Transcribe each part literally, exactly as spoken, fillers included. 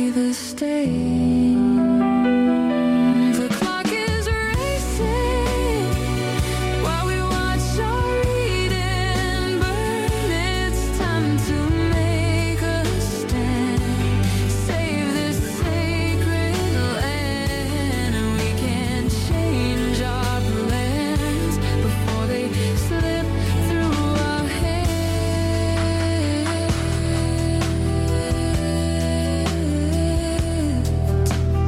Slip through our hands.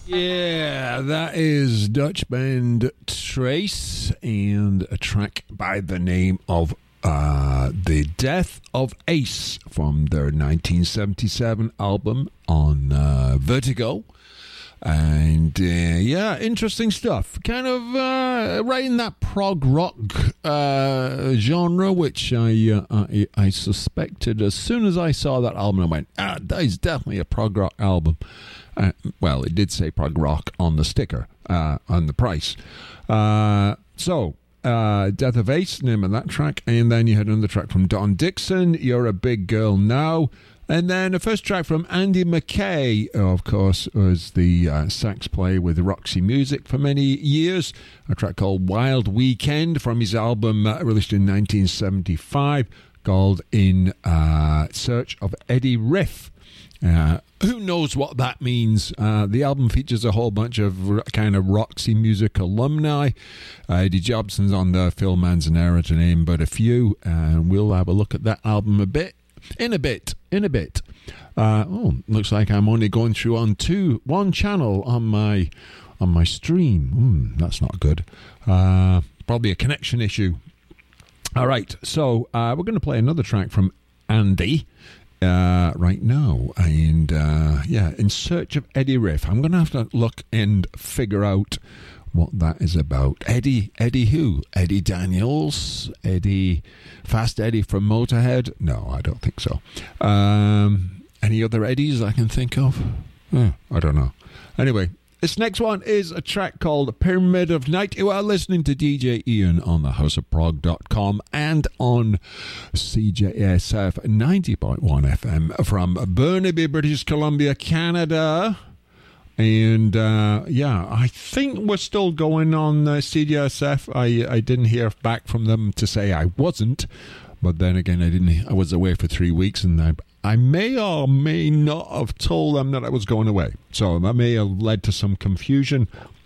Yeah, that is Dutch band Trace and a track by the name of uh, The Death of Ace from their nineteen seventy-seven album on uh, Vertigo. And uh, yeah, interesting stuff. Kind of uh, right in that prog rock uh, genre, which I, uh, I I suspected as soon as I saw that album. I went, ah, that is definitely a prog rock album. Uh, well, it did say prog rock on the sticker, uh, on the price. Uh, so, uh, Death of Ace, name of that track. And then you had another track from Don Dixon, You're a Big Girl Now. And then the first track from Andy McKay, of course, was the uh, sax player with Roxy Music for many years. A track called Wild Weekend from his album uh, released in nineteen seventy-five called In uh, Search of Eddie Riff. Uh, who knows what that means? Uh, the album features a whole bunch of r- kind of Roxy Music alumni. Uh, Eddie Jobson's on there, Phil Manzanera to name but a few. And we'll have a look at that album a bit. In a bit, in a bit. Uh, oh, looks like I'm only going through on two, one channel on my on my stream. Mm, that's not good. Uh, probably a connection issue. All right, so uh, we're going to play another track from Andy uh, right now, and uh, yeah, In Search of Eddie Riff. I'm going to have to look and figure out what that is about. Eddie, Eddie who? Eddie Daniels? Eddie, Fast Eddie from Motorhead? No, I don't think so. Um, any other Eddies I can think of? Eh, I don't know. Anyway, this next one is a track called Pyramid of Night. You are listening to D J Ian on the house of prog dot com and on C J S F ninety point one F M from Burnaby, British Columbia, Canada. And, uh, yeah, I think we're still going on uh, C J S F. I, I didn't hear back from them to say I wasn't. But then again, I didn't. I was away for three weeks, and I, I may or may not have told them that I was going away. So that may have led to some confusion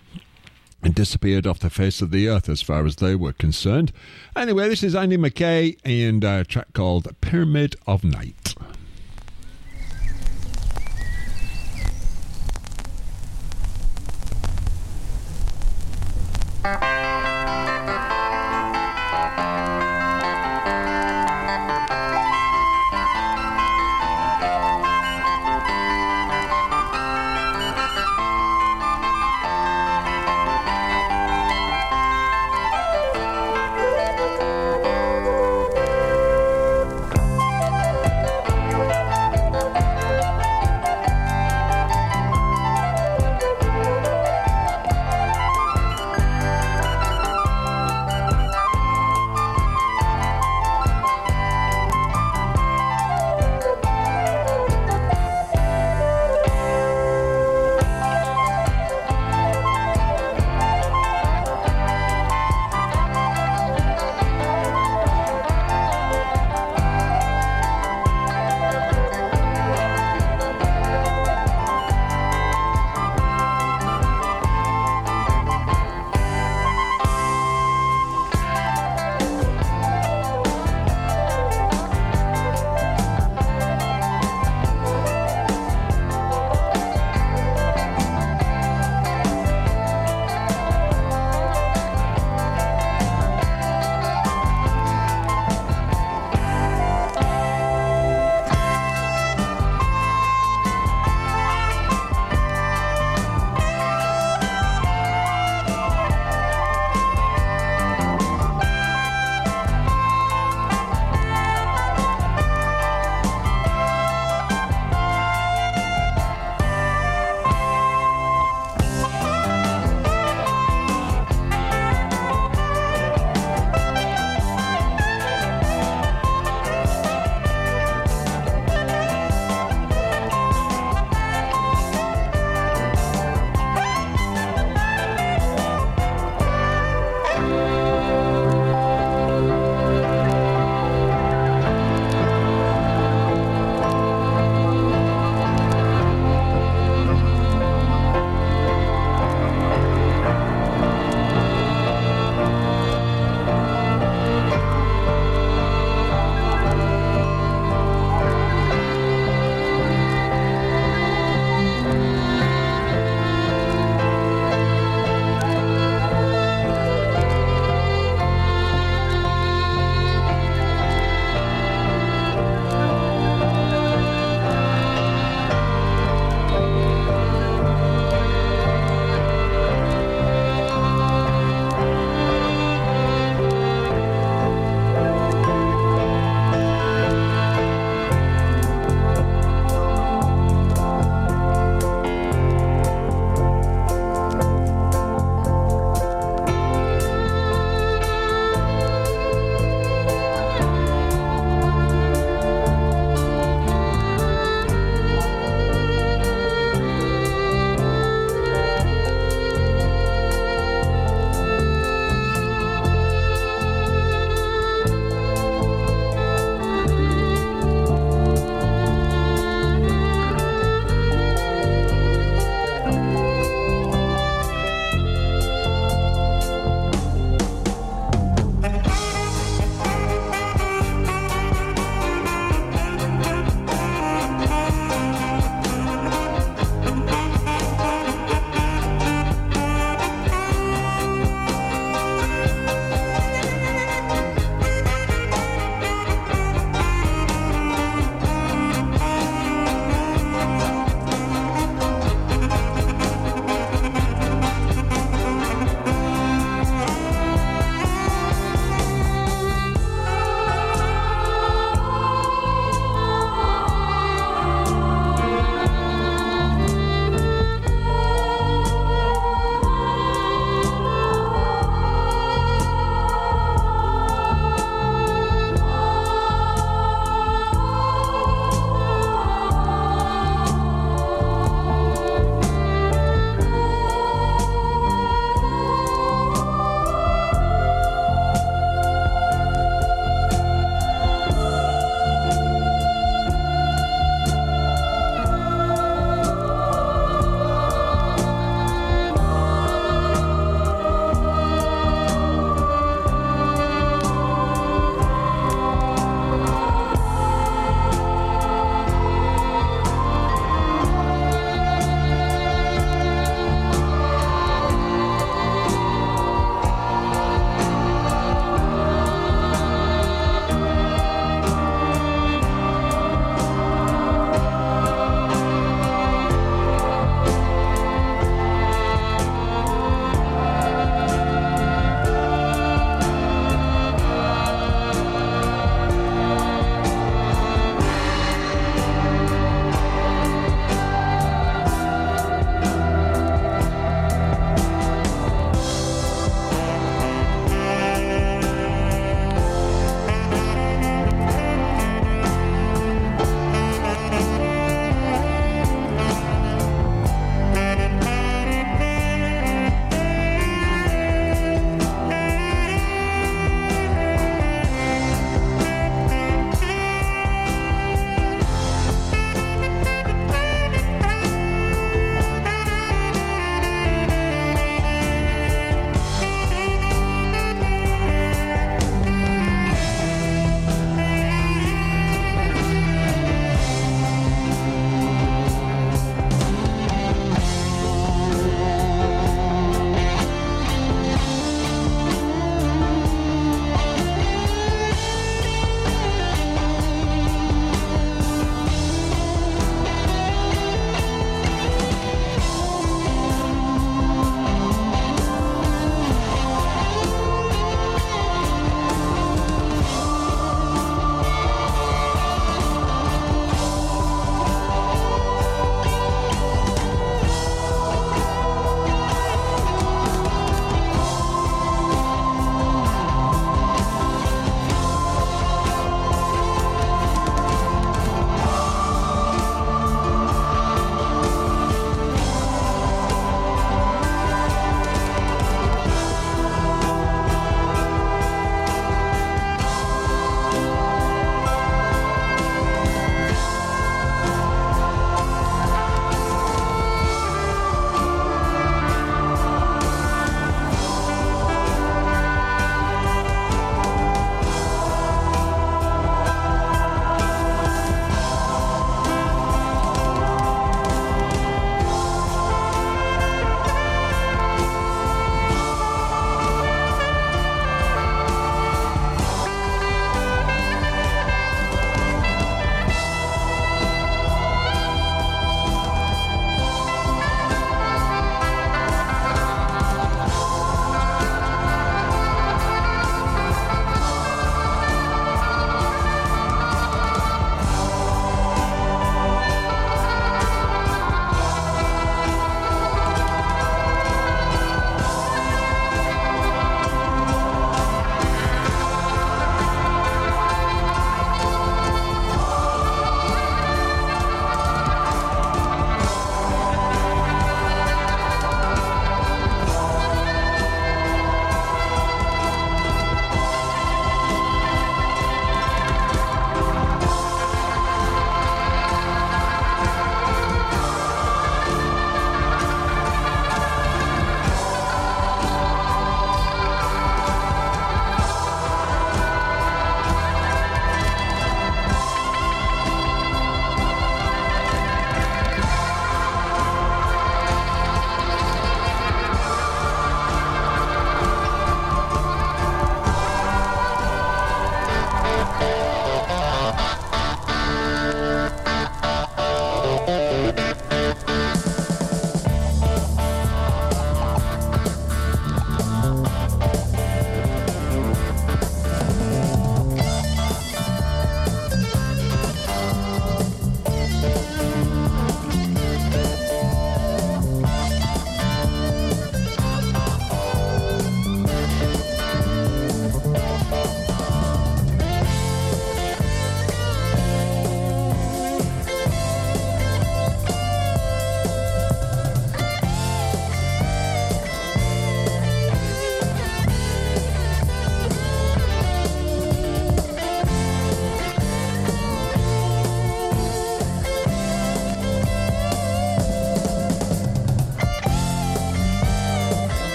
and disappeared off the face of the earth as far as they were concerned. Anyway, this is Andy McKay and a track called Pyramid of Night.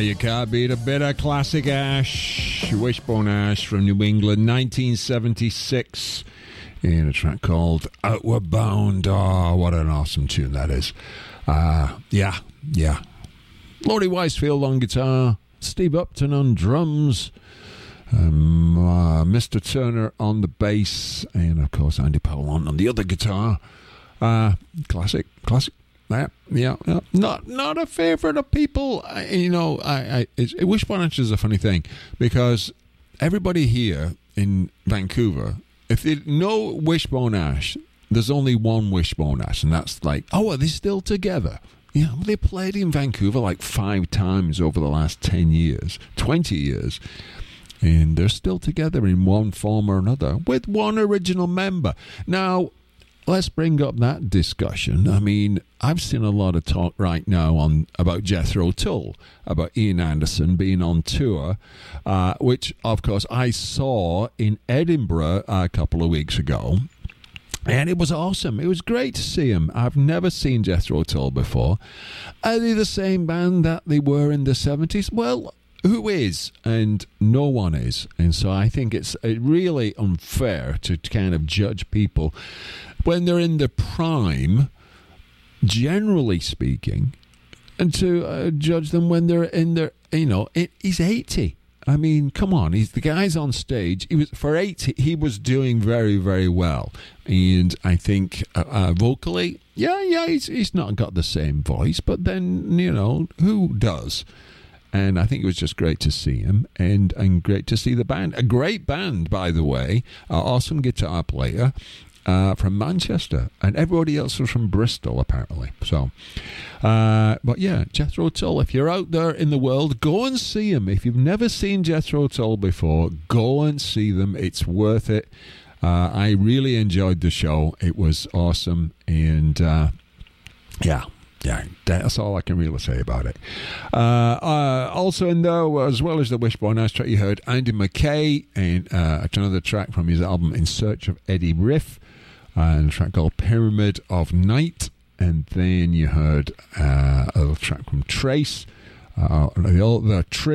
you can't beat a bit of classic Ash, Wishbone Ash from New England, nineteen seventy-six, in a track called Outward Bound. Oh, what an awesome tune that is. Uh, yeah, yeah. Laurie Wisefield on guitar, Steve Upton on drums, um, uh, Mister Turner on the bass, and of course Andy Powell on, on the other guitar. Uh, classic, classic. Yeah, yeah, yeah. Not not a favourite of people. I, you know, I, I it's, Wishbone Ash is a funny thing because everybody here in Vancouver, if they know Wishbone Ash, there's only one Wishbone Ash, and that's like, oh, are they still together? Yeah, well, they played in Vancouver like five times over the last ten years, twenty years. And they're still together in one form or another with one original member. Now, let's bring up that discussion. I mean, I've seen a lot of talk right now on about Jethro Tull, about Ian Anderson being on tour, uh, which, of course, I saw in Edinburgh a couple of weeks ago. And it was awesome. It was great to see him. I've never seen Jethro Tull before. Are they the same band that they were in the seventies? Well, who is? And no one is. And so I think it's really unfair to kind of judge people when they're in the prime, generally speaking, and to uh, judge them when they're in their, you know, it, he's eighty. I mean, come on, he's the guy's on stage. He was for eighty. He was doing very, very well, and I think uh, uh, vocally, yeah, yeah, he's he's not got the same voice, but then you know who does? And I think it was just great to see him, and and great to see the band. A great band, by the way. Uh, awesome guitar player. Uh, from Manchester, and everybody else was from Bristol, apparently. So, uh, but yeah, Jethro Tull, if you're out there in the world, go and see them. If you've never seen Jethro Tull before, go and see them. It's worth it. Uh, I really enjoyed the show. It was awesome, and uh, yeah. Yeah, that's all I can really say about it. Uh, uh, also in there, as well as the Wishbone Ash track, you heard Andy Mackay and uh, another track from his album In Search of Eddie Riff, and a track called Pyramid of Night. And then you heard uh, a little track from Trace, uh, the, the Tri-